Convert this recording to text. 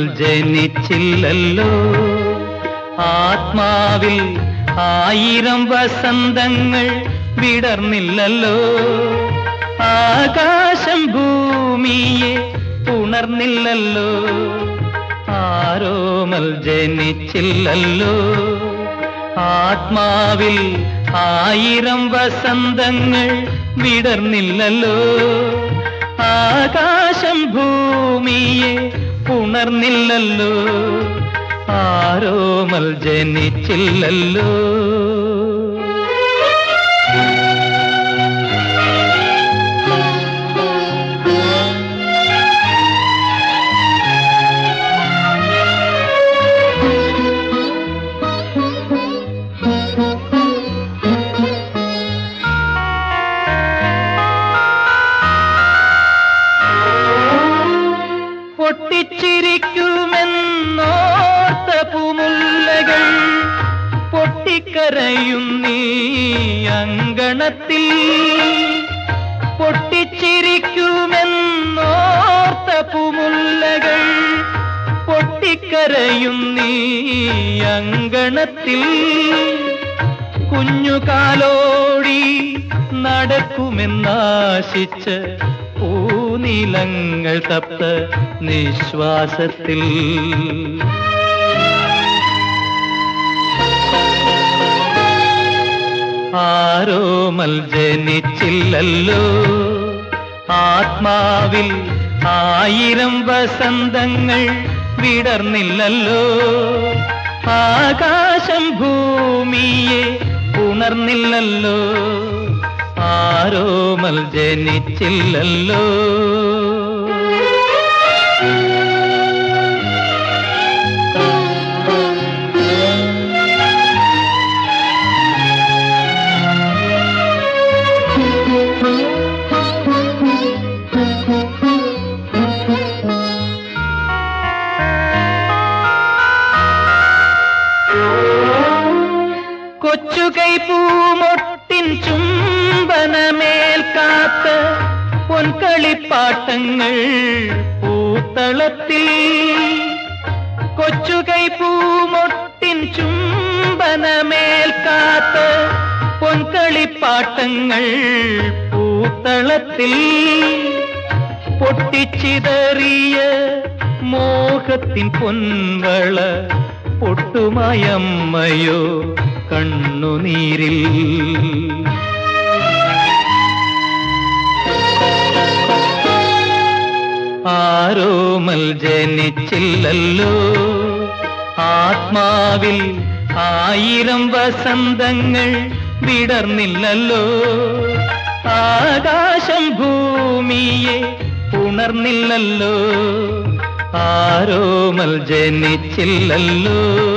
ജനിച്ചില്ലല്ലോ. ആത്മാവിൽ 1000 വസന്തങ്ങൾ വിടർന്നില്ലല്ലോ. ആകാശം ഭൂമിയെ ഉണർന്നില്ലല്ലോ. ആരോമൽ ജനിച്ചില്ലല്ലോ. ആത്മാവിൽ 1000 വസന്തങ്ങൾ വിടർന്നില്ലല്ലോ. ആകാശം ഭൂമിയെ ഉണർന്നില്ലല്ലോ. ആരോമൽ ജനിച്ചില്ലല്ലോ. പൊട്ടിച്ചിരിക്കുമെന്നോർത്ത പൂമുല്ലകൾ പൊട്ടിക്കരയുന്നീ അങ്കണത്തിൽ. പൊട്ടിച്ചിരിക്കുമെന്നോർത്ത പൂമുല്ലകൾ പൊട്ടിക്കരയുന്നീ അങ്കണത്തിൽ. കുഞ്ഞുകാലോടി നടക്കുമെന്നാശിച്ച് പൂനിലങ്ങൾ തപ്ത നിശ്വാസത്തിൽ. ആരോമൽ ജനിച്ചില്ലല്ലോ. ആത്മാവിൽ 1000 വസന്തങ്ങൾ വിടർന്നില്ലല്ലോ. ആകാശം ഭൂമിയെ ഉണർന്നില്ലല്ലോ. ആരോമൽ ജനിച്ചില്ലല്ലോ. കൊച്ചുകൈ പൂമൊട്ടിൻ ചുംബനമേൽക്കാത്ത പൊൻകളിപ്പാട്ടങ്ങൾ പൂത്തളത്തിൽ. കൊച്ചുകൈ പൂമൊട്ടിൻ ചുംബനമേൽക്കാത്ത പൊൻകളിപ്പാട്ടങ്ങൾ പൂത്തളത്തിൽ. പൊട്ടിച്ചിതറിയ മോഹത്തിൻ പൊൻവള പൊട്ടുമായമ്മയോ കണ്ണുനീരിൽ. ആരോമൽ ജനിച്ചില്ലല്ലോ. ആത്മാവിൽ 1000 വസന്തങ്ങൾ വിടർന്നില്ലല്ലോ. ആകാശം ഭൂമിയെ ഉണർന്നില്ലല്ലോ. ആരോമൽ ജനിച്ചില്ലല്ലോ.